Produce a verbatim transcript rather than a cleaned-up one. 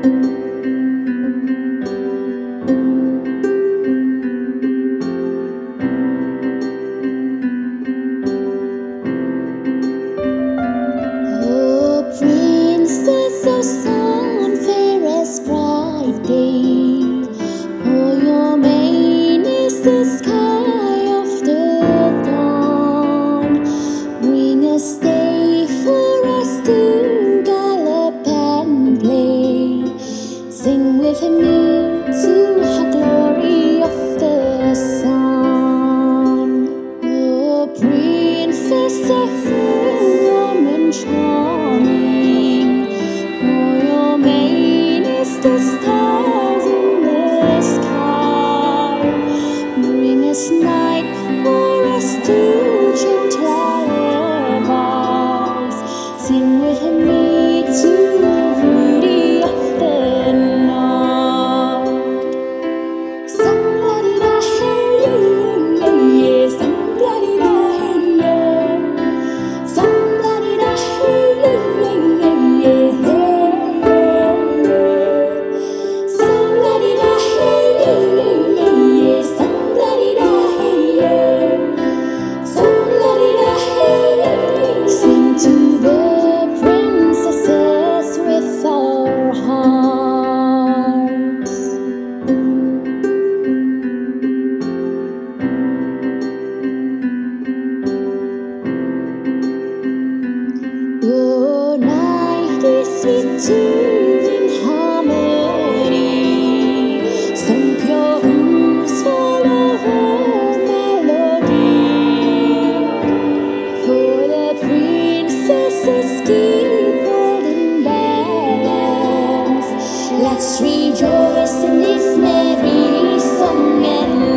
Oh, princess of sun, fairest bright day. Oh, your mane is the sky of the dawn. Bring us day for us to gallop and play. Sing with me to the glory of the sun. Oh, princess of warm and charming. Oh, your mane is the stars in the sky. Bring us night for us to gentle lullabies. Sing with me to the beauty of the night. Somebody da hey yeah yeah, somebody da hey yeah, somebody da hey yeah yeah yeah, somebody da hey yeah yeah, somebody da hey yeah, somebody da hey. Sing to the princesses with our hearts. Oh, night is sweet tuned in harmony. Some pure hooves follow the melody. For the princesses keep golden balance. Let's rejoice in this merry song and